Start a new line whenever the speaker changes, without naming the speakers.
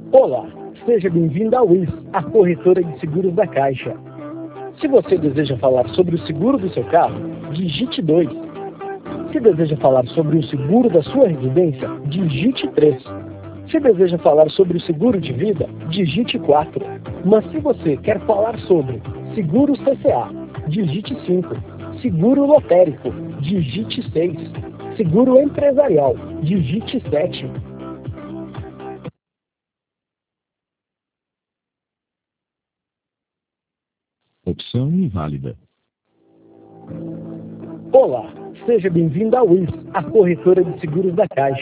Olá, seja bem-vindo à WIS, a corretora de seguros da Caixa. Se você deseja falar sobre o seguro do seu carro, digite 2. Se deseja falar sobre o seguro da sua residência, digite 3. Se deseja falar sobre o seguro de vida, digite 4. Mas se você quer falar sobre seguro CCA, digite 5. Seguro lotérico, digite 6. Seguro empresarial, digite 7.
Opção inválida.
Olá, seja bem-vindo à WIS, a corretora de seguros da Caixa.